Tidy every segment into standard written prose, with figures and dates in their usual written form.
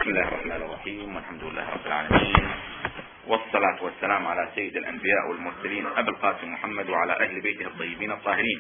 بسم الله الرحمن الرحيم، والحمد لله رب العالمين، والصلاة والسلام على سيد الأنبياء والمرسلين أبي القاسم محمد وعلى أهل بيته الطيبين الطاهرين.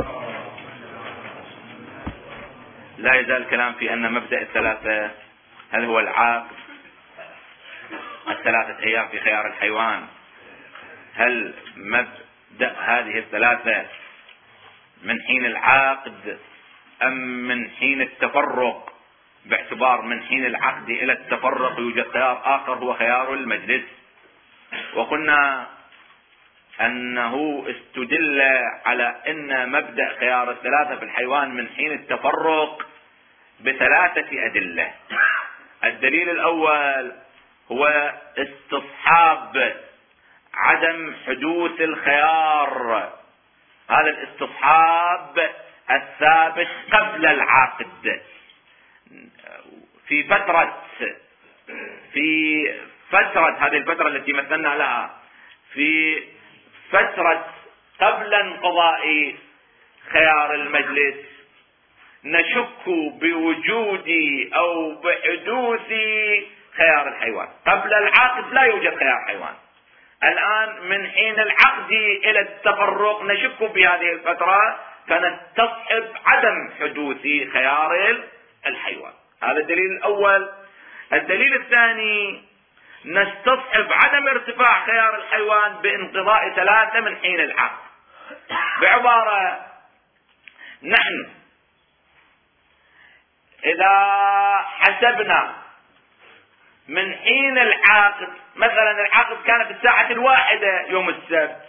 لا يزال الكلام في أن مبدأ الثلاثة، هل هو العقد الثلاثة أيام في خيار الحيوان، هل مبدأ هذه الثلاثة من حين العقد أم من حين التفرق؟ باعتبار من حين العقد إلى التفرق يوجد خيار آخر هو خيار المجلس، وقلنا أنه استدل على أن مبدأ خيار الثلاثة في الحيوان من حين التفرق بثلاثة أدلة. الدليل الأول هو استصحاب عدم حدوث الخيار، هذا الاستصحاب الثابت قبل العقد في فترة هذه الفترة التي مثلنا لها، في فترة قبل انقضاء خيار المجلس نشك بوجود أو بحدوث خيار الحيوان. قبل العقد لا يوجد خيار حيوان، الآن من حين العقد إلى التفرق نشك بهذه الفترة فنستصحب عدم حدوث خيار الحيوان. هذا الدليل الأول. الدليل الثاني نستصحب عدم ارتفاع خيار الحيوان بانقضاء ثلاثة من حين العقد. بعبارة، نحن إذا حسبنا من حين العقد، مثلا العقد كان في الساعة 1 يوم السبت،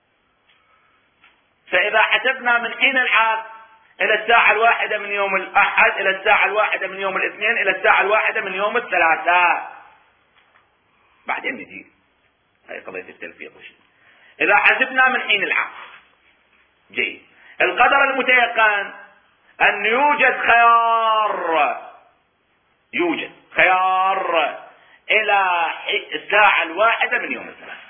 فإذا حسبنا من حين العقد إلى الساعة 1 من يوم الأحد، إلى الساعة 1 من يوم الاثنين، إلى الساعة 1 من يوم الثلاثاء، بعدين نجي هاي قضية التلفيق وشيء. إذا حسبنا من حين العقد جيد، القدر المتيقن أن يوجد خيار إلى الساعة 1 من يوم الثلاثاء،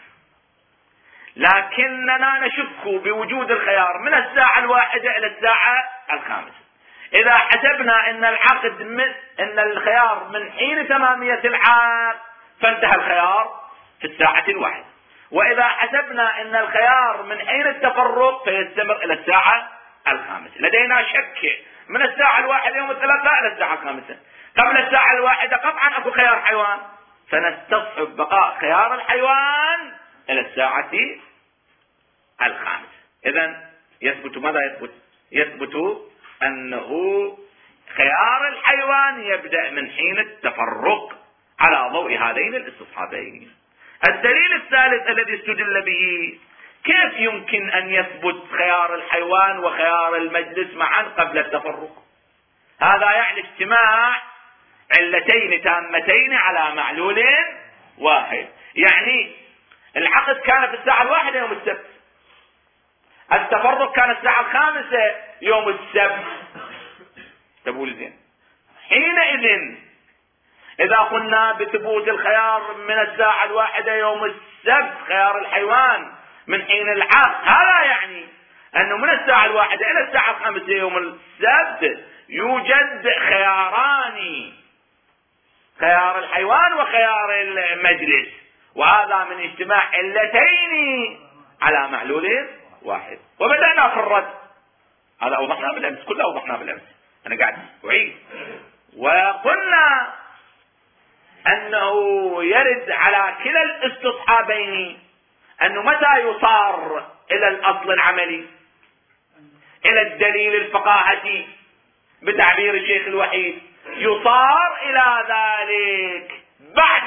لكننا نشك بوجود الخيار من الساعة 1 إلى الساعة 5. إذا حسبنا أن الخيار من حين تمامية العقد فانتهى الخيار في الساعة 1، وإذا حسبنا أن الخيار من حين التفرق فيستمر إلى الساعة 5. لدينا شك من الساعة 1 يوم الثلاثاء إلى الساعة 5. قبل الساعة 1 قطعا أكو خيار حيوان، فنستصحب بقاء خيار الحيوان إلى الساعة 5. إذن يثبت ماذا؟ يثبت أنه خيار الحيوان يبدأ من حين التفرق على ضوء هذين الاستصحابين. الدليل الثالث الذي استدل به، كيف يمكن أن يثبت خيار الحيوان وخيار المجلس معا قبل التفرق؟ هذا يعني اجتماع علتين تامتين على معلول واحد. يعني العقد كان في الساعة 1 يوم السبت، التفرق كان الساعة 5 يوم السبت. تقول زين، حينئذ إذا قلنا بثبوت الخيار من الساعة 1 يوم السبت خيار الحيوان من حين العقد، هذا يعني أنه من الساعة 1 إلى الساعة 5 يوم السبت يوجد خياران، خيار الحيوان وخيار المجلس، وهذا من اجتماع علتين على معلول واحد. وبدأنا في الرد، هذا أوضحنا بالأمس، كله أوضحنا بالأمس، أنا قاعد أعيد. وقلنا أنه يرد على كلا الاستصحابين أنه متى يصار إلى الأصل العملي، إلى الدليل الفقاهي بتعبير الشيخ الوحيد، يصار إلى ذلك بعد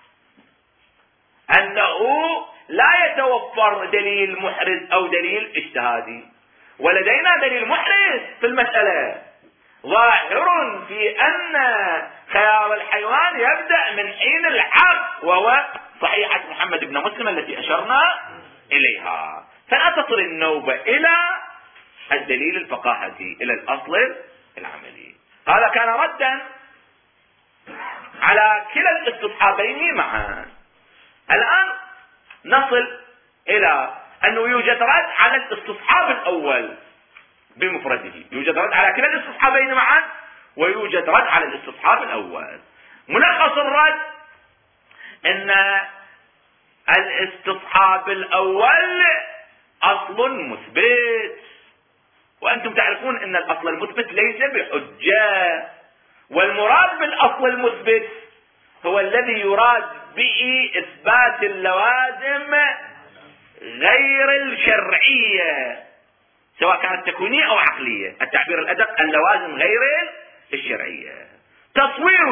أنه لا يتوفر دليل محرز أو دليل اجتهادي. ولدينا دليل محرز في المسألة ظاهر في أن خيار الحيوان يبدأ من حين العقد، وهو صحيحة محمد بن مسلم التي أشرنا إليها. فلا تصل النوبة إلى الدليل الفقاهي، إلى الأصل العملي. هذا كان ردا على كلا الاستصحابين معا. الآن نصل إلى أنه يوجد رد على الاستصحاب الأول بمفرده، يوجد رد على كلا الاستصحابين معا ويوجد رد على الاستصحاب الأول. ملخص الرد ان الاستصحاب الاول اصل مثبت، وانتم تعرفون ان الاصل المثبت ليس بحجة، والمراد بالاصل المثبت هو الذي يراد به اثبات اللوازم غير الشرعية سواء كانت تكوينية او عقلية. التعبير الادق اللوازم غير الشرعية. تصوير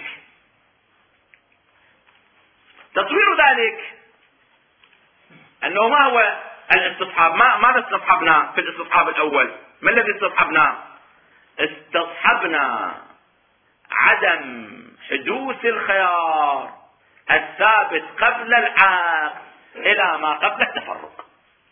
ذلك انه ما هو الاستصحاب؟ ماذا استصحبنا في الاستصحاب الاول؟ ما الذي استصحبناه؟ استصحبنا عدم حدوث الخيار الثابت قبل العقد الى ما قبل التفرق.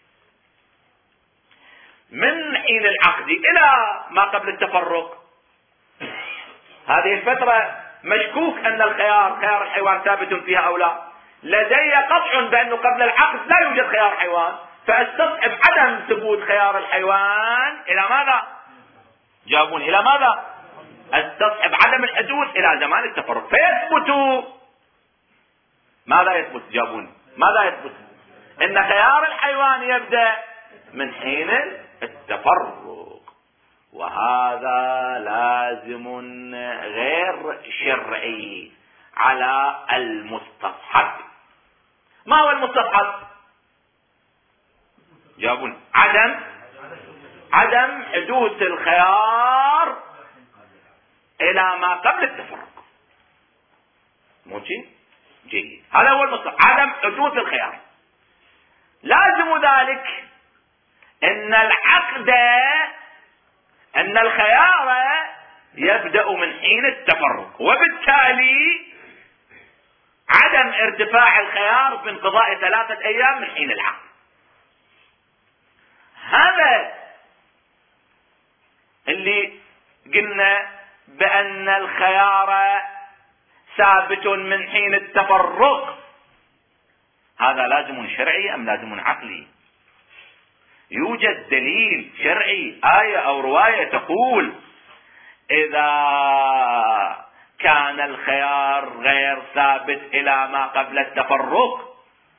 من حين العقد الى ما قبل التفرق هذه الفترة مشكوك ان خيار الحيوان ثابت فيها او لا. لدي قطع بانه قبل العقد لا يوجد خيار حيوان، فاستصحب عدم ثبوت خيار الحيوان الى ماذا؟ جاوبون الى ماذا؟ استصحب عدم الحدوث الى زمان التفرق، فيثبت ماذا يثبت؟ جاوبون ماذا يثبت؟ ان خيار الحيوان يبدأ من حين التفرق، وهذا لازم غير شرعي على المستصحب. ما هو المستصحب؟ جاوبون عدم حدوث الخيار الى ما قبل التفرق. موجي جيد، هذا هو المستصحب، عدم حدوث الخيار. لازم ذلك ان الخيار يبدأ من حين التفرق، وبالتالي عدم ارتفاع الخيار بانقضاء 3 ايام من حين العقد. هذا اللي قلنا بان الخيار ثابت من حين التفرق. هذا لازم شرعي ام لازم عقلي؟ يوجد دليل شرعي، آية او رواية تقول اذا كان الخيار غير ثابت الى ما قبل التفرق،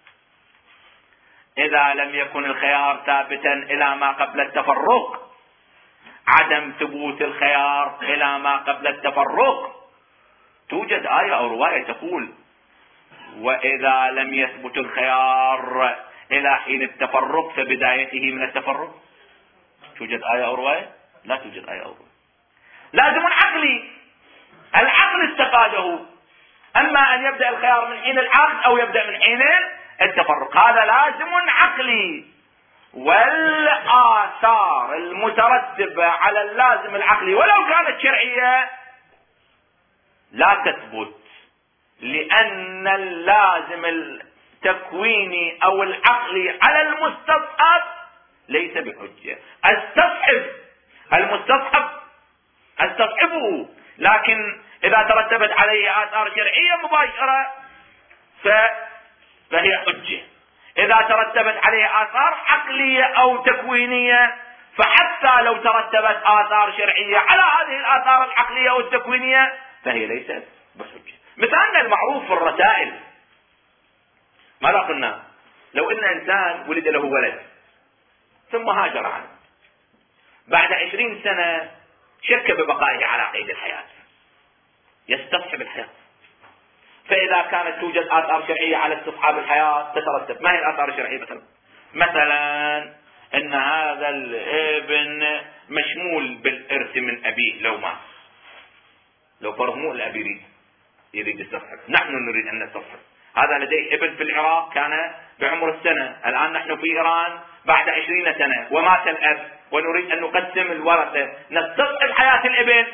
اذا لم يكن الخيار ثابتا الى ما قبل التفرق، عدم ثبوت الخيار الى ما قبل التفرق، توجد آية او رواية تقول واذا لم يثبت الخيار الى حين التفرق فبدايته من التفرق. توجد آية او رواية؟ لا توجد آية او رواية. لازم عقلي، العقل استفاده، اما ان يبدأ الخيار من حين العقد او يبدأ من حين التفرق، هذا لازم عقلي. والآثار المترتبة على اللازم العقلي ولو كانت شرعية لا تثبت، لأن اللازم التكويني أو العقلي على المستصحب ليس بحجة. استصحبه، لكن إذا ترتبت عليه آثار شرعية مباشرة فهي حجة. إذا ترتبت عليه آثار عقلية أو تكوينية، فحتى لو ترتبت آثار شرعية على هذه الآثار العقلية أو التكوينية فهي ليست بحجة. مثالنا المعروف في الرسائل، ماذا قلنا؟ لو إن إنسان ولد له ولد ثم هاجر عنه، بعد 20 سنة شك ببقائه على قيد الحياة، يستصحب الحياة. فإذا كانت توجد آثار شرعية على استصحاب الحياة تترتب. ما هي الآثار الشرعية؟ مثلا أن هذا الابن مشمول بالإرث من أبيه لو مات، لو فرض مو الأب يريد يستصحب، نحن نريد أن نستصحب. هذا لديه ابن في العراق كان بعمر السنة، الآن نحن في إيران بعد 20 سنة ومات الأب ونريد أن نقسم الورثة، نستصحب حياة الابن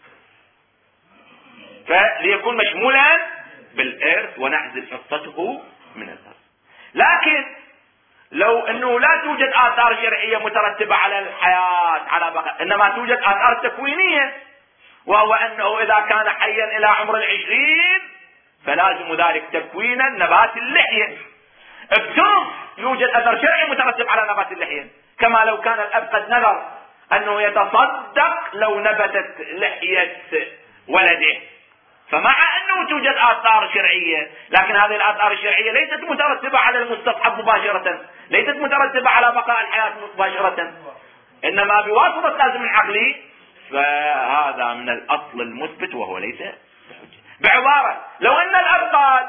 فليكون مشمولا بالإرث ونعزل حصته من الإرث. لكن لو أنه لا توجد آثار شرعية مترتبة على الحياة على بقاء، إنما توجد آثار تكوينية، وهو أنه إذا كان حيا إلى عمر 20 فلازم ذلك تكوينا نبات اللحية. افترض يوجد أثر شرعي مترتب على نبات اللحية، كما لو كان الأب قد نذر أنه يتصدق لو نبتت لحية ولده، فمع أنه توجد آثار شرعية، لكن هذه الآثار الشرعية ليست مترتبة على المستصحب مباشرة، ليست مترتبة على بقاء الحياة مباشرة، إنما بواسطة لازم العقلي، فهذا من الأصل المثبت وهو ليس بحجة. بعبارة، لو أن الأب قال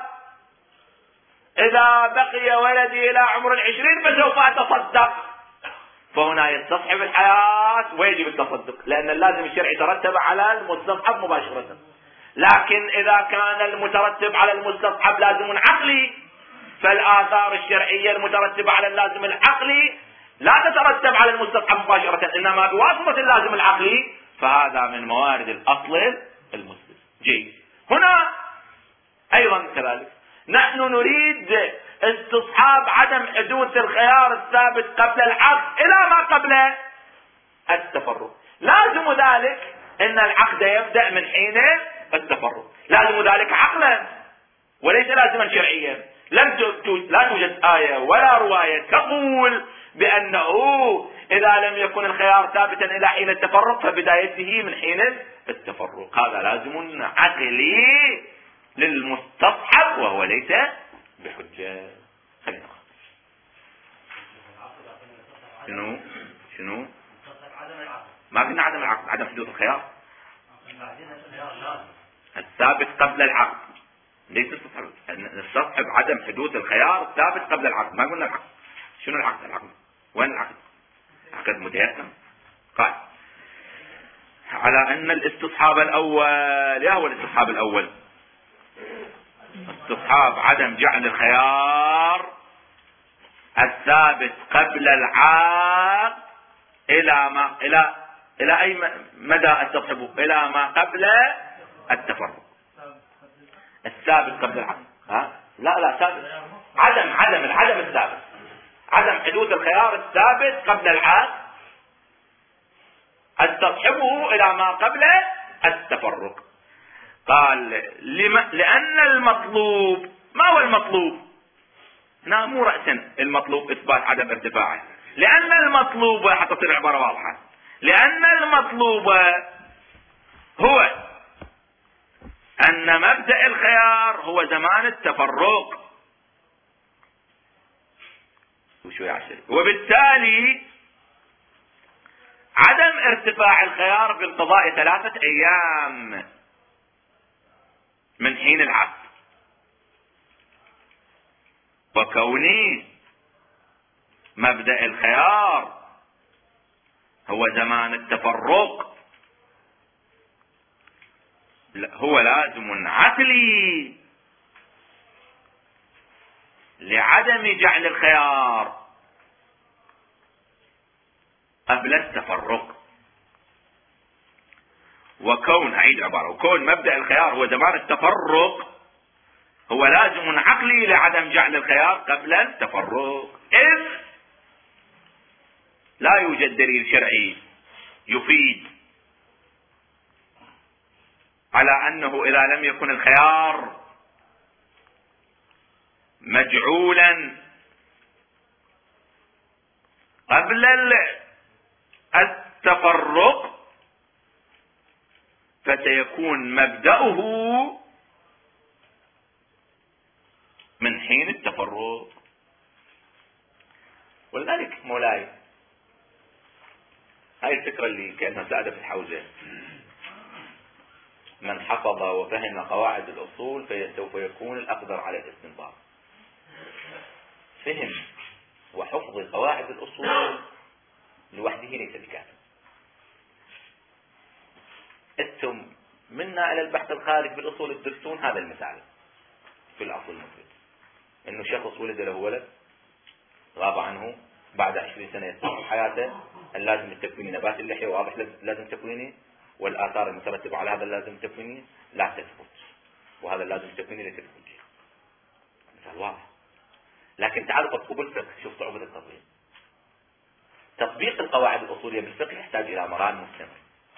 إذا بقي ولدي إلى عمر 20 فسوف أتصدق، فهنا يستصحب الحياة ويجب التصدق، لأن اللازم الشرعي ترتب على المستصحب مباشرة. لكن إذا كان المترتب على المستصحب لازم عقلي، فالآثار الشرعية المترتبة على اللازم العقلي لا تترتب على المستصحب مباشرة، إنما بواسطة اللازم العقلي، فهذا من موارد الأصل المثبت. جيد. هنا أيضا كذلك نحن نريد استصحاب عدم حدوث الخيار الثابت قبل العقد إلى ما قبل التفرق. لازم ذلك أن العقد يبدأ من حين التفرق، لازم ذلك عقلا وليس لازما شرعيا. لا توجد آية ولا رواية تقول بأنه إذا لم يكن الخيار ثابتا إلى حين التفرق فبدايته من حين التفرق. هذا لازم عقلي للمستصحب وهو ليس بحجة. خلينا شنو ما قلنا عدم العقد، عدم حدوث الخيار الثابت قبل العقد، ليس نستصحب عدم حدوث الخيار الثابت قبل العقد. ما قلنا العقد. شنو العقد؟ العقد وين العقد؟ عقد متيسر. قال على ان الاستصحاب الاول، يا هو الاستصحاب الاول؟ استصحاب عدم جعل الخيار الثابت قبل العقد الى اي مدى استصحبه؟ الى ما قبل التفرق. الثابت قبل العقد لا ثابت عدم الثابت، عدم حدوث الخيار الثابت قبل العقد استصحبه الى ما قبل التفرق. قال لأن المطلوب، ما هو المطلوب؟ مو رأسا المطلوب إثبات عدم ارتفاعه، لأن المطلوب، حتى تصير العبارة واضحة، لأن المطلوب هو أن مبدأ الخيار هو زمان التفرق، وبالتالي عدم ارتفاع الخيار بانقضاء 3 أيام من حين العقد، وكوني مبدأ الخيار هو زمان التفرق هو لازم عقلي لعدم جعل الخيار قبل التفرق. أعيد عبارة، وكون مبدأ الخيار هو زمان التفرق هو لازم عقلي لعدم جعل الخيار قبل التفرق، إذ لا يوجد دليل شرعي يفيد على أنه إذا لم يكن الخيار مجعولا قبل التفرق فسيكون مبدأه من حين التفرق. ولذلك مولاي هاي الفكرة اللي كانت ساعدة في الحوزة، من حفظ وفهم قواعد الأصول فسوف يكون الأقدر على الاستنباط. فهم وحفظ قواعد الأصول لوحده ليس بكافٍ. انتم منا الى البحث الخارج بالاصول تدرسون هذا المثال في الاصل المثبت، انه شخص ولد له ولد غاب عنه بعد 20 سنة يستمر حياته، اللازم التكويني نبات اللحية واضح لازم تكويني، والآثار المترتبة على هذا اللازم التكويني لا تثبت، وهذا اللازم التكويني لا تثبت. مثال واضح. لكن تعالوا طبقوا بالفقه، شوف صعوبة التطبيق. تطبيق القواعد الأصولية بالفقه يحتاج إلى مران مستمر.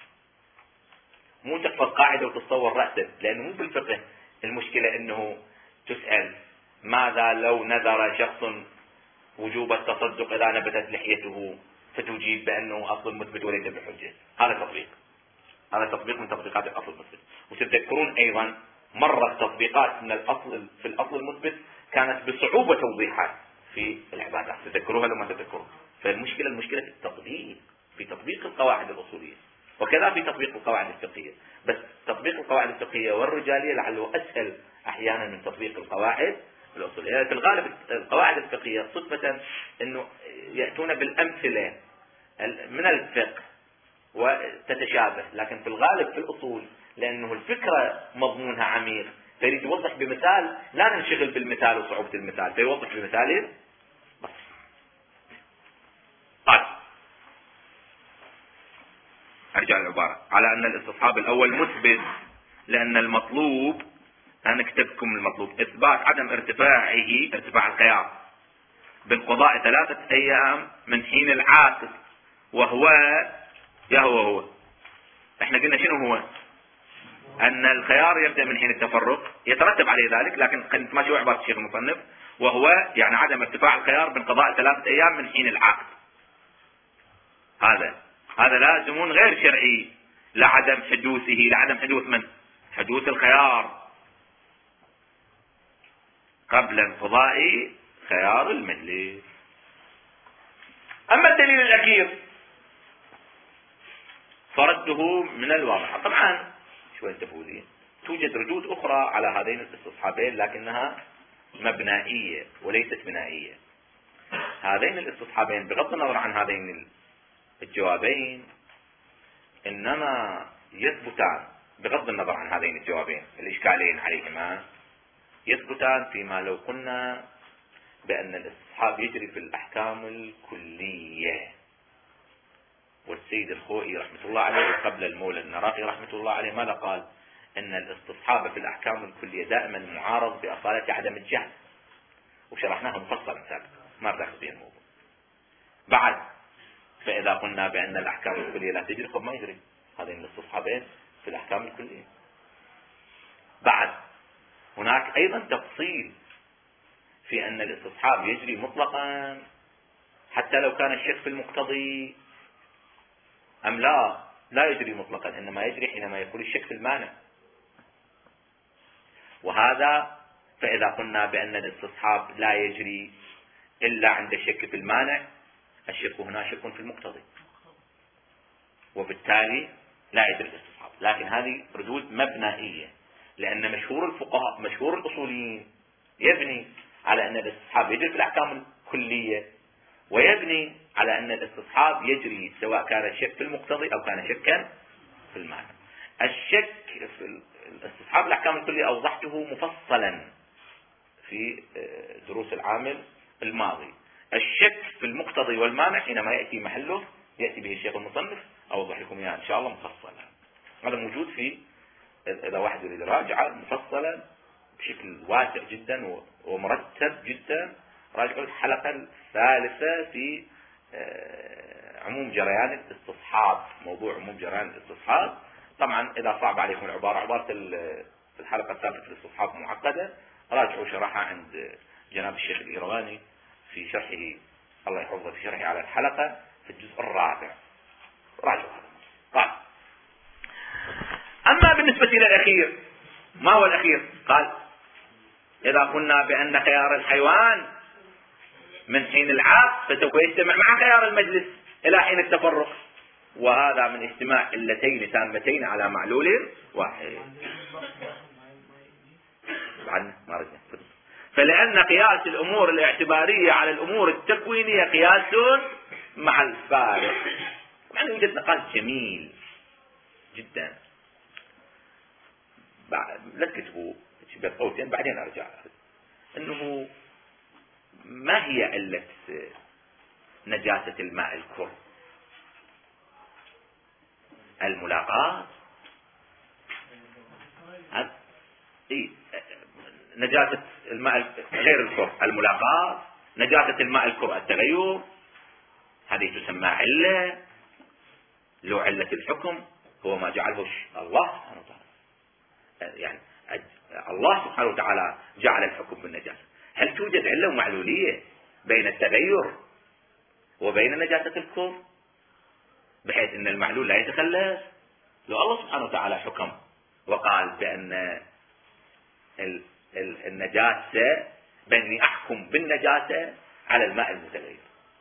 مو تحفظ قاعدة وتتصور رأسا، لأنه مو بالفقه المشكلة أنه تسأل ماذا لو نذر شخص وجوب التصدق إذا نبتت لحيته، فتجيب بأنه أصل مثبت وليس بحجة. هذا تطبيق من تطبيقات الأصل المثبت. وتتذكرون أيضا مرت تطبيقات من الأصل في الأصل المثبت كانت بصعوبة توضيحها في العبادات، تذكروها لو ما تذكروها. المشكلة في التطبيق، في تطبيق القواعد الأصولية، وكذا في تطبيق القواعد الفقهية. بس تطبيق القواعد الفقهية والرجالية لعله أسهل أحيانا من تطبيق القواعد الأصولية. في الغالب القواعد الفقهية صدفة أنه يأتون بالأمثلة من الفقه وتتشابه، لكن في الغالب في الأصول لأنه الفكرة مضمونها عميق فيريد يوضح بمثال، لا ننشغل بالمثال وصعوبة المثال، فيوضح بمثال بس. قال أرجع العبارة على أن الاستصحاب الأول مثبت، لأن المطلوب، أنا كتبتكم المطلوب إثبات عدم ارتفاع الخيار بالقضاء 3 أيام من حين العاقد، وهو هو احنا قلنا شنو هو؟ أن الخيار يبدأ من حين التفرق، يترتب عليه ذلك، لكن خلينا نتماشى عبارة الشيخ المصنف، وهو يعني عدم ارتفاع الخيار بانقضاء 3 أيام من حين العقد. هذا لازم غير شرعي لعدم حدوث من؟ حدوث الخيار قبل انقضاء خيار المجلس. أما الدليل الأخير فرده من الواقع. طبعا شوية تفوزين، توجد ردود أخرى على هذين الاستصحابين لكنها مبنائية وليست بنائية. هذين الاستصحابين بغض النظر عن هذين الجوابين إنما يثبتان، بغض النظر عن هذين الجوابين الإشكالين عليهما، يثبتان فيما لو قلنا بأن الاستصحاب يجري في الأحكام الكلية. والسيد الخوئي رحمة الله عليه وقبل المولى النراقي رحمة الله عليه ماذا قال؟ ان الاستصحاب في الأحكام الكلية دائما معارض بأصالة عدم الجهل، وشرحناها مفصلا سابقا، ما بدأت به الموضوع. بعد فإذا قلنا بأن الأحكام الكلية لا تجري، ما يجري هذين الاستصحابين في الأحكام الكلية. بعد هناك أيضا تفصيل في أن الاستصحاب يجري مطلقا حتى لو كان الشك في المقتضي أم لا يجري مطلقا، إنما يجري حينما يكون الشك في المانع. وهذا فإذا قلنا بأن الاستصحاب لا يجري إلا عند الشك في المانع، الشك هنا شك في المقتضي، وبالتالي لا يجري الاستصحاب. لكن هذه ردود مبنائية، لأن مشهور الفقهاء مشهور الأصوليين يبني على أن الاستصحاب يجري في الأحكام الكلية، ويبني على أن الاستصحاب يجري سواء كان الشك في المقتضي أو كان شكا في المعنى. الشك في الاستصحاب الأحكام الكلية أوضحته مفصلا في دروس العام الماضي. الشك في المقتضي والمانع حينما يأتي محله يأتي به الشيخ المصنف، أوضح لكم إياه إن شاء الله مفصلا. هذا موجود في، إذا واحد يريد يراجعه مفصلا بشكل واسع جدا ومرتب جدا، راجعوا الحلقة الثالثة في عموم جريان الاستصحاب، موضوع عموم جريان الاستصحاب. طبعا إذا صعب عليكم العبارة، عبارة الحلقة الثالثة في الاستصحاب معقدة، راجعوا شرحها عند جناب الشيخ الإيرواني في شرحه الله يحفظه، في شرحه على الحلقة في الجزء الرابع، راجعوا هذا. قال أما بالنسبة إلى الأخير، ما هو الأخير؟ قال إذا قلنا بأن خيار الحيوان من حين العقد فسوف يجتمع مع خيار المجلس إلى حين التفرق، وهذا من اجتماع علتين تامتين على معلول واحد. فلأن قياس الأمور الاعتبارية على الأمور التكوينية قياس مع الفارق. يعني يوجد نقاش جميل جدا، لا تكتبوا بقوتين بعدين أرجع، أنه ما هي علة نجاسة الماء الكر؟ الملاقاة. نجاسة الماء غير الكر الملاقاة، نجاسة الماء الكر التغير، هذه تسمى علة. لو علة الحكم هو ما جعله الله سبحانه وتعالى، يعني الله سبحانه وتعالى جعل الحكم بالنجاسة. هل توجد علة ومعلولية بين التغير وبين نجاسة الكر بحيث ان المعلول لا يتخلف؟ لو الله سبحانه وتعالى حكم وقال بأن النجاسة، بأني أحكم بالنجاسة على الماء المتغير.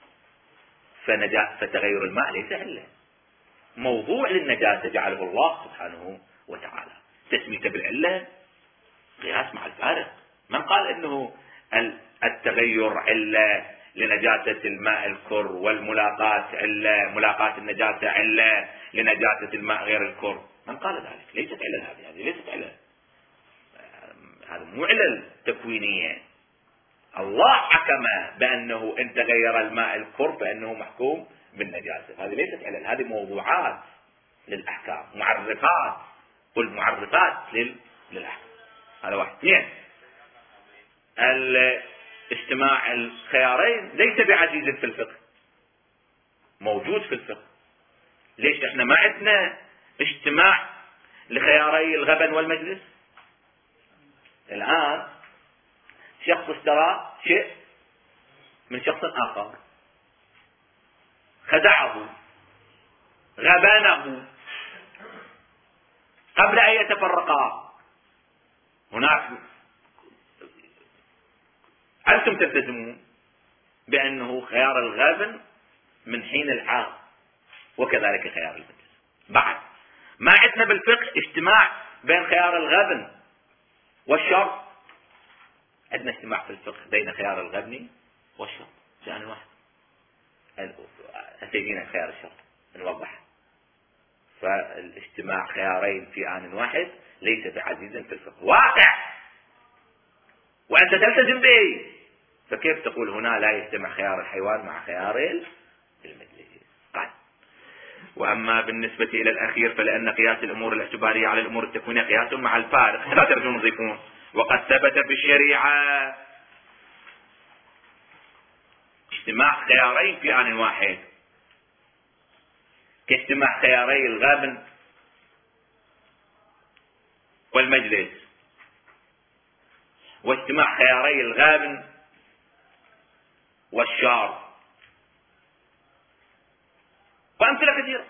فتغير الماء ليس علة، موضوع للنجاسة جعله الله سبحانه وتعالى. تسميته بالعلة قياس مع الفارق. من قال انه التغير علة لنجاسة الماء الكر، والملاقاة علة، ملاقاة النجاسة علة لنجاسة الماء غير الكر؟ من قال ذلك؟ ليست علة هذه ليست علة، هذا مو علل تكوينية. الله حكم بأنه إن تغير الماء الكر فإنه محكوم بالنجاسة. هذه ليست علل، هذه موضوعات للأحكام، معرفات، قل معرفات للأحكام. هذا واحد. اثنين، اجتماع الخيارين ليس بعزيز في الفقه، موجود في الفقه. ليش احنا ما عندنا اجتماع لخياري الغبن والمجلس؟ الآن شخص اشترى شيء من شخص آخر، خدعه، غبنه، قبل أن يتفرقا. هناك أنتم تلتزمون بأنه خيار الغبن من حين العاق، وكذلك خيار المجلس. بعد ما عندنا بالفقه اجتماع بين خيار الغبن والشرط، عندنا اجتماع في الفقه بين خيار الغبن والشرط في آن واحد. أتينا خيار الشرط نوضح. فالاجتماع خيارين في آن واحد ليس بعزيز في الفقه، واقع وأنت تلتزم به. فكيف تقول هنا لا يجتمع خيار الحيوان مع خيار المجلس؟ قال: وأما بالنسبة إلى الأخير فلأن قياس الأمور الاعتبارية على الأمور التكوينية قياس مع الفارق. لا ترجون تضيفون. وقد ثبت في الشريعة اجتماع خيارين في آن واحد، كاجتماع خياري الغبن والمجلس، واجتماع خياري الغابن والشار، وأمثلة كثيرة.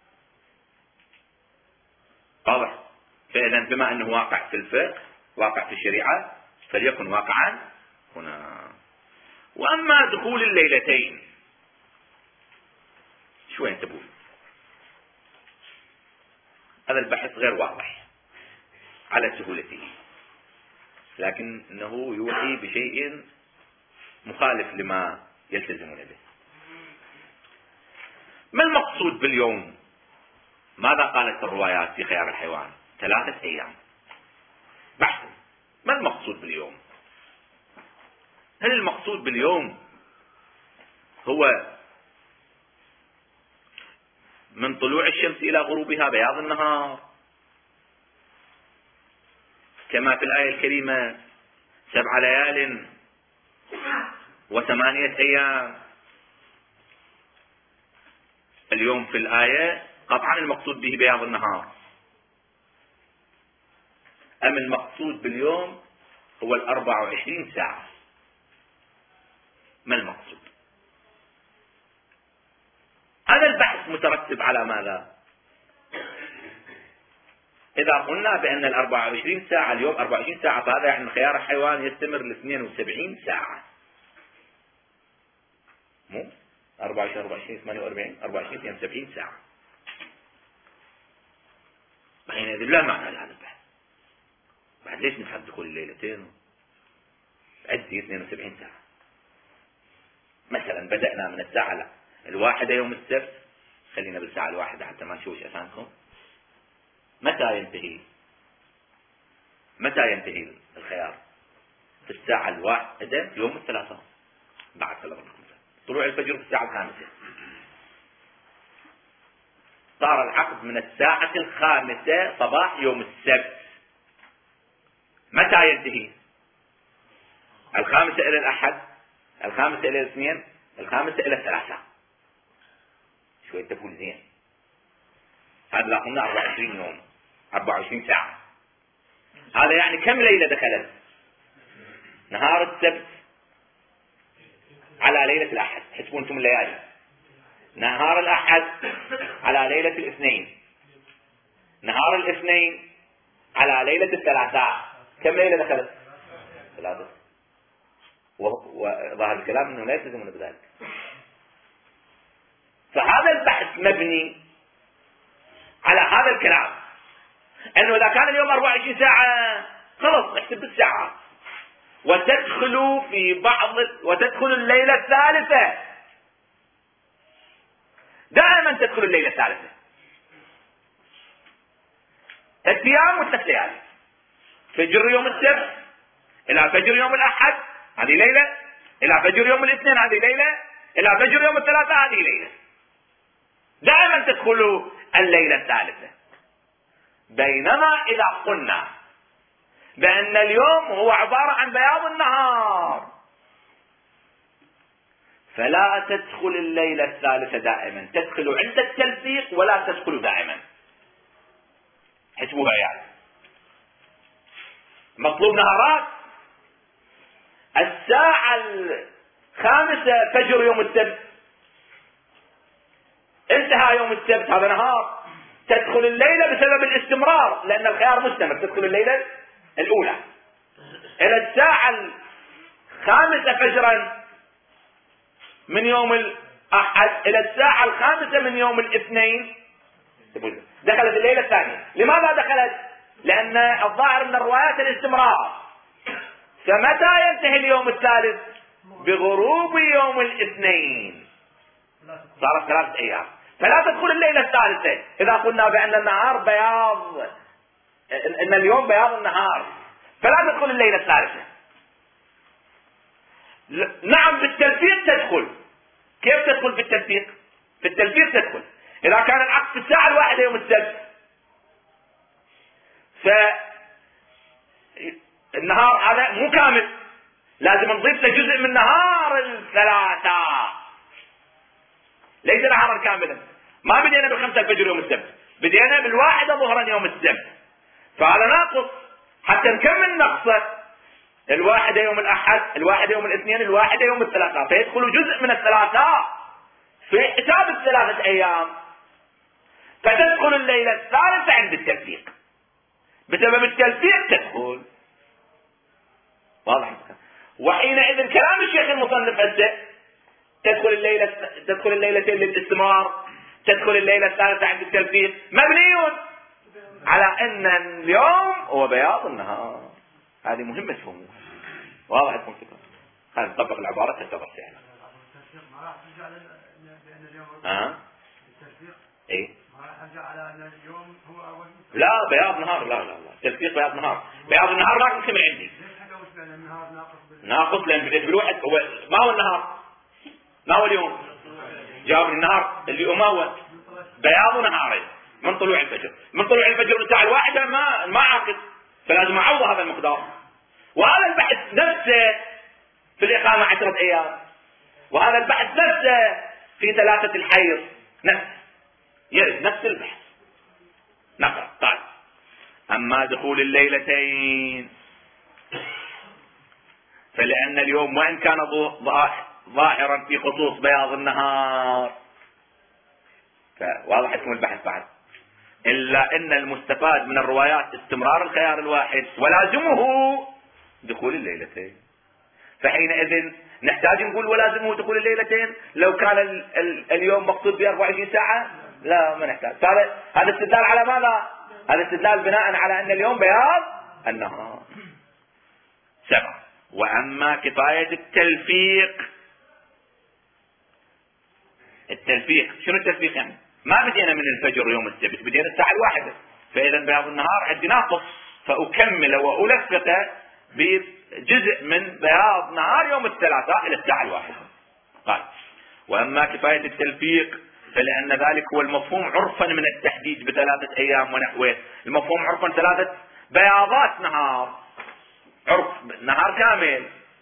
واضح؟ فإذا بما أنه واقع في الفقه، واقع في الشريعة، فليكن واقعا هنا. وأما دخول الليلتين شو ينتبهون؟ هذا البحث غير واضح على سهولته، لكنه يوحي بشيء مخالف لما يلتزمون به. ما المقصود باليوم؟ ماذا قالت الروايات في خيار الحيوان؟ 3 أيام. بحث: ما المقصود باليوم؟ هل المقصود باليوم هو من طلوع الشمس إلى غروبها بياض النهار، كما في الآية الكريمة 7 ليال و8 أيام؟ اليوم في الآية قطعا المقصود به بياض النهار، أم المقصود باليوم هو 24 ساعة؟ ما المقصود؟ هذا البحث مترتب على ماذا؟ إذا قلنا بأن 24 ساعة اليوم 24 ساعة، فهذا يعني خيار الحيوان يستمر ل 72 ساعة. مو 24 24 48 24 72 ساعة. وحينئذ لا معنى لهذا البحث. بعد ليش نحدد كل الليلتين؟ عدي 72 ساعة. مثلا بدأنا من الساعة 1 يوم السبت، خلينا بالساعة 1 حتى ما نشوش أسانكم. متى ينتهي؟ متى ينتهي الخيار؟ في الساعة 1 يوم الثلاثاء بعد صلاة الخمسة، طلوع الفجر في الساعة 5. صار العقد من الساعة 5 صباح يوم السبت. متى ينتهي؟ 5 إلى الأحد، 5 إلى الاثنين، 5 إلى الثلاثاء. شوية تقول زين. هذا لا قلنا 24 يوم، 24 ساعة. هذا يعني كم ليلة دخلت؟ نهار السبت على ليلة الأحد، حسبوا انتم الليالي. نهار الأحد على ليلة الاثنين، نهار الاثنين على ليلة الثلاثاء، كم ليلة دخلت؟ 3. وظاهر الكلام انه لا يلتزمون بذلك. فهذا البحث مبني على هذا الكلام، انه اذا كان اليوم 24 ساعة خلص احسب بالساعات، وتدخل الليلة الثالثة، دائما تدخل الليلة الثالثة، 3 أيام و3 ليالي، فجر يوم السبت الى فجر يوم الاحد هذه ليلة، الى فجر يوم الاثنين هذه ليلة، الى فجر يوم الثلاثاء هذه ليلة، دائما تدخل الليلة الثالثة. بينما اذا قلنا بان اليوم هو عبارة عن بياض النهار، فلا تدخل الليلة الثالثة دائما، تدخل عند التلفيق ولا تدخل دائما. حسبوها يعني مطلوب نهارات، الساعة 5 فجر يوم السبت، انتهى يوم السبت هذا نهار، تدخل الليلة بسبب الاستمرار لأن الخيار مستمر، تدخل الليلة الأولى إلى الساعة 5 فجرا من يوم الأحد إلى الساعة 5 من يوم الاثنين، دخلت الليلة الثانية. لماذا دخلت؟ لأن الظاهر من الروايات الاستمرار، فمتى ينتهي اليوم الثالث؟ بغروب يوم الاثنين، صارت 3 أيام، فلا تدخل الليلة الثالثة. إذا قلنا بأن النهار بياض، إن اليوم بياض النهار، فلا تدخل الليلة الثالثة. نعم بالتلفيق تدخل. كيف تدخل بالتلفيق؟ في التلفيق تدخل إذا كان العقد في الساعة 1 يوم السبت، فالنهار هذا مو كامل، لازم نضيف له جزء من نهار الثلاثاء، ليس نهارا كاملا. ما بدينا ب5 الفجر يوم السبت، بدينا بال1 ظهرا يوم السبت، فهذا ناقص حتى نكمل نقصه. 1 يوم الأحد، 1 يوم الاثنين، 1 يوم الثلاثاء، فيدخل جزء من الثلاثاء في حساب ال3 أيام، فتدخل الليلة الثالثة عند التلفيق، بسبب التلفيق تدخل. واضح؟ وحينئذ كلام الشيخ المصنف هسه تدخل الليلتين للاستمرار، تدخل الليلة الثالثة عند التلفيق، مبني على ان اليوم هو بياض النهار. هذه مهمة تفهموها. واضح لكم فكرة؟ خلينا نطبق العبارة تتبع يعني. التلفيق ايه؟ ما راح ارجع على ان اليوم هو اول. لا بياض نهار، لا التلفيق بياض نهار، بياض النهار ما يمكن عندي. ليش حكوا بان النهار ناقص لان بديت بالوحد. هو ما هو النهار؟ ما هو اليوم؟ جاوبني. النهار اليوم ما هو بياض نهارين من طلوع الفجر، من طلوع الفجر الساعة 1 ما عاقد، فلازم اعوض هذا المقدار. وهذا البحث نفسه في الإقامة 10 أيام، وهذا البحث نفسه في 3 الحيض، يرد نفس البحث. نقرأ. طيب أما دخول الليلتين فلأن اليوم وإن كان ظاهرا في خصوص بياض النهار، فواضح لكم البحث بعد، إلا أن المستفاد من الروايات استمرار الخيار الواحد ولازمه دخول الليلتين. فحينئذ نحتاج نقول ولازمه دخول الليلتين لو كان اليوم مقصود ب 24 ساعة؟ لا، ما نحتاج. هذا استدلال على ماذا؟ هذا استدلال بناء على أن اليوم بياض النهار. 7. وأما كفاية التلفيق شنو التلفيق يعني؟ ما بدينا من الفجر يوم السبت، بدينا الساعة 1، فإذا بياض النهار عندي ناقص، فأكمل وألفق بجزء من بياض نهار يوم الثلاثاء إلى الساعة 1. قال: وأما كفاية التلفيق فلأن ذلك هو المفهوم عرفا من التحديد ب3 أيام ونحوه. المفهوم عرفا 3 بياضات نهار، عرف نهار كامل.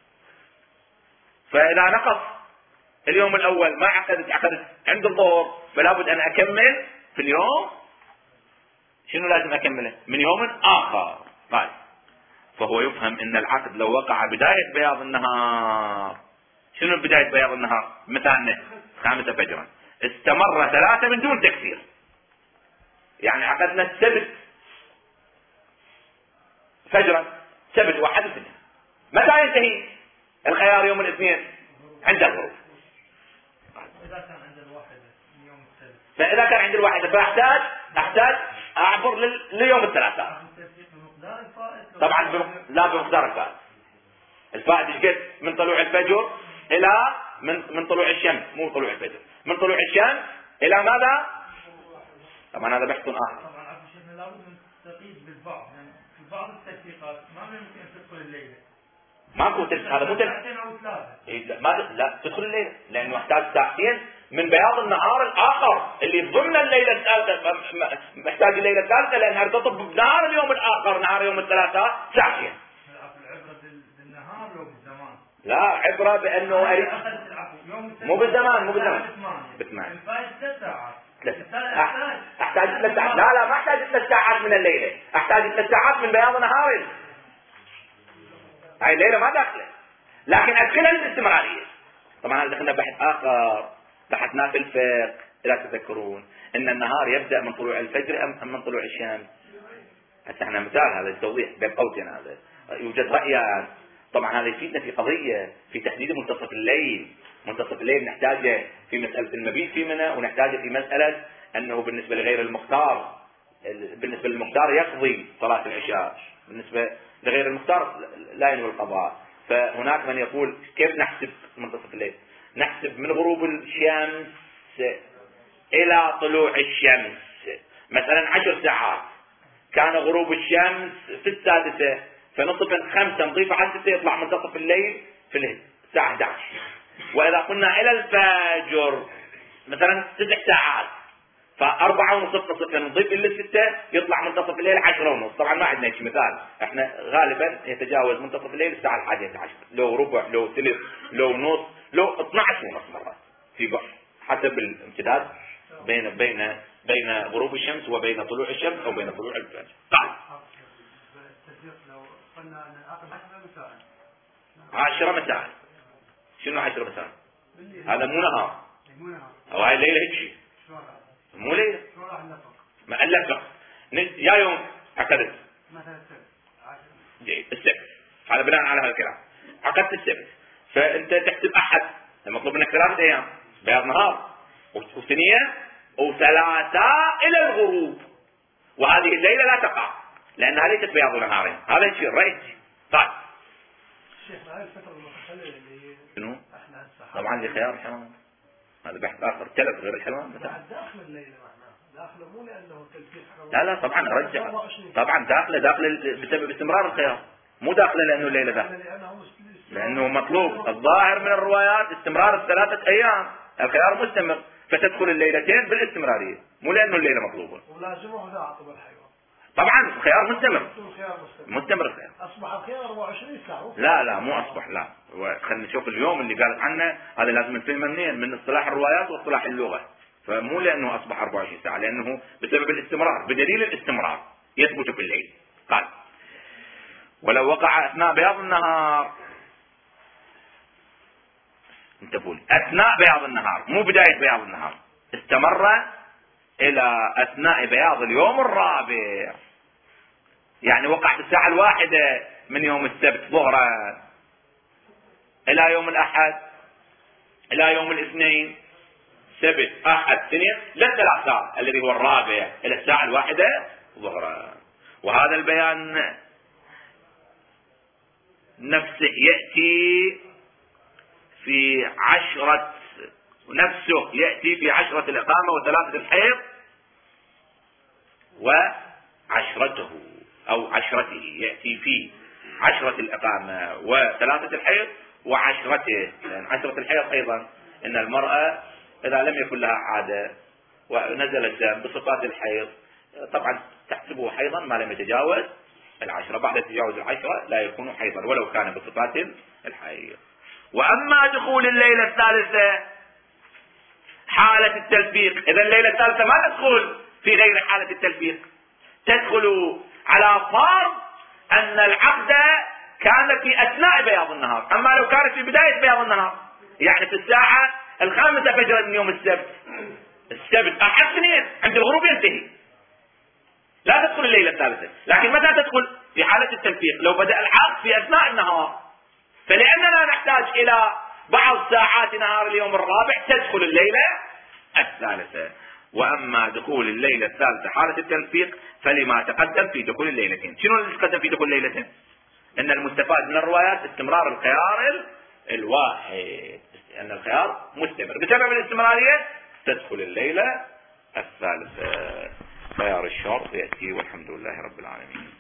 فإذا نقص اليوم الأول ما عقدت عند الظهر، فلا بد أن أكمل في اليوم. شنو لازم أكمله؟ من يوم آخر. طيب فهو يفهم أن العقد لو وقع بداية بياض النهار، شنو بداية بياض النهار؟ مثلا 5 فجرا، استمر 3 من دون تكسير، يعني عقدنا السبت فجرا، سبت واحد اثنين. متى ينتهي الخيار؟ يوم الاثنين عند الغروب. إذا كان عند الواحد يوم الثلاث. فإذا كان عند الواحد فأحتاج أعبر ليوم الثلاثاء. طبعا لا بمقدار الفائد. الفائد ايش قد؟ من طلوع الفجر إلى من طلوع الشمس، مو طلوع الفجر، من طلوع الشمس إلى ماذا؟ طبعا هذا بحث آخر. طبعا عبد الشيخ لابد من تقييد بالبعض، يعني في بعض التدقيقات ما ممكن أن تدخل الليلة. ماكو هذا مو ساعتين أو ثلاثة. لا تدخل الليلة، لأنه يحتاج ساعتين من بياض النهار الآخر اللي ضمن الليلة الثالثة. محتاج الليلة الثالثة لأنها ارتبط بنهار اليوم الآخر، نهار يوم الثلاثاء ساعتين. العبرة بالنهار لو بالزمان. لا، عبرة بأنه مو بالزمان بثمان. الفائد 3 ساعات. احتاج 3 ساعات. لا ما احتاج 3 ساعات من الليلة، احتاج 3 ساعات من بياض نهار. هاي الليلة ما داخله، لكن ادخلها للاستمرارية. طبعا هذا دخلنا بحث آخر بحثناه في الفقه، لا تذكرون ان النهار يبدأ من طلوع الفجر ام من طلوع الشمس. هسه احنا مثال هذا التوضيح بين قوسين، هذا يوجد رأيان. طبعا هذا يفيدنا في قضية في تحديد منتصف الليل. منتصف الليل نحتاجه في مسألة المبيت في منى، ونحتاجه في مسألة انه بالنسبة لغير المختار، بالنسبة للمختار يقضي صلاة العشاء، بالنسبة لغير المختار لا ينوي القضاء. فهناك من يقول كيف نحسب منتصف الليل؟ نحسب من غروب الشمس الى طلوع الشمس، مثلا 10 ساعات، كان غروب الشمس في 6، فنصف 5 نضيف على 6 يطلع منتصف الليل في الساعة 11. واذا قلنا الى الفجر مثلا 9 ساعات، ف4 ونصف نضيف الى 6 يطلع منتصف الليل 10 ونص. طبعا ما عندنا هيك مثال، احنا غالبا يتجاوز منتصف الليل الساعة 11، لو ربع، لو ثلث، لو نص، لو 12 ونص مرات في بحث حسب الامتداد بين غروب الشمس وبين طلوع الشمس او بين طلوع الفجر. طيب لو قلنا ان العقد 10 مساء. شنو 10 مساء؟ هذا مو نهار، او هاي الليله هيك شيء، مو ليله. ما ألفق يا يوم عقدت مثلا السبت، على بناء على هذا الكلام عقدت السبت، فانت تحسب احد، المطلوب منك 3 ايام بياض نهار وثنية وثلاثاء الى الغروب، وهذه الليله لا تقع لانها ليست بياض نهارين. هذا الشيء الرئيس. طيب شيخ هاي الفتره المتخلله اللي شنو؟ طبعا اللي خيار الحمام، هذا بحث اخر. تلف غير الحمام مثلا داخل الليله داخله، مو لانه تلفيق. لا طبعا ارجع، طبعا داخله بسبب استمرار الخيار، مو داخله لانه الليله داخله، لانه مطلوب الظاهر من الروايات استمرار 3 ايام، الخيار مستمر، فتدخل الليلتين بالاستمراريه، مو لانه الليله مطلوبه. ولازمه ذا عقب الحيوان. طبعا الخيار مستمر الخيار. اصبح الخيار 24 ساعه. لا مو اصبح، لا خلينا نشوف اليوم اللي قالت عنه، هذا لازم نفهم منين؟ من اصطلاح الروايات واصطلاح اللغه. فمو لانه اصبح 24 ساعه، لانه بسبب الاستمرار، بدليل الاستمرار يثبت في الليل. قال ولو وقع اثناء بياض النهار، انتبهوا، اثناء بياض النهار مو بدايه بياض النهار، استمر الى اثناء بياض اليوم الرابع، يعني وقع في الساعه 1 من يوم السبت ظهرا الى يوم الاحد، الى يوم الاثنين، سبت احد اثنين، للثلاثاء الذي هو الرابع الى الساعه 1 ظهرا. وهذا البيان نفسه يأتي في 10 الإقامة و3 الحيض وعشرته، أو عشرته، يأتي في 10 الإقامة و3 الحيض وعشرته. لأن 10 الحيض أيضا إن المرأة إذا لم يكن لها عادة ونزل الدم بصفات الحيض طبعا تحسبه حيضا ما لم يتجاوز 10، بعد تجاوز 10 لا يكون حيضا ولو كان بصفات الحيض. وأما دخول الليلة الثالثة حالة التلفيق، إذا الليلة الثالثة ما تدخل في غير حالة التلفيق، تدخل على فرض أن العقد كان في أثناء بياض النهار. أما لو كانت في بداية بياض النهار، يعني في الساعة 5 فجرا من يوم السبت أحد 2 عند الغروب ينتهي، لا تدخل الليلة الثالثة. لكن متى تدخل؟ في حالة التلفيق لو بدأ العقد في أثناء النهار، فلأننا نحتاج إلى بعض ساعات نهار اليوم الرابع تدخل الليلة الثالثة. وأما دخول الليلة الثالثة حالة التلفيق فلما تقدم في دخول الليلتين. شنو اللي تقدم في دخول الليلتين؟ إن المستفاد من الروايات استمرار الخيار الواحد، أن الخيار مستمر بسبب الاستمرارية تدخل الليلة الثالثة. خيار الشرط يأتي، والحمد لله رب العالمين.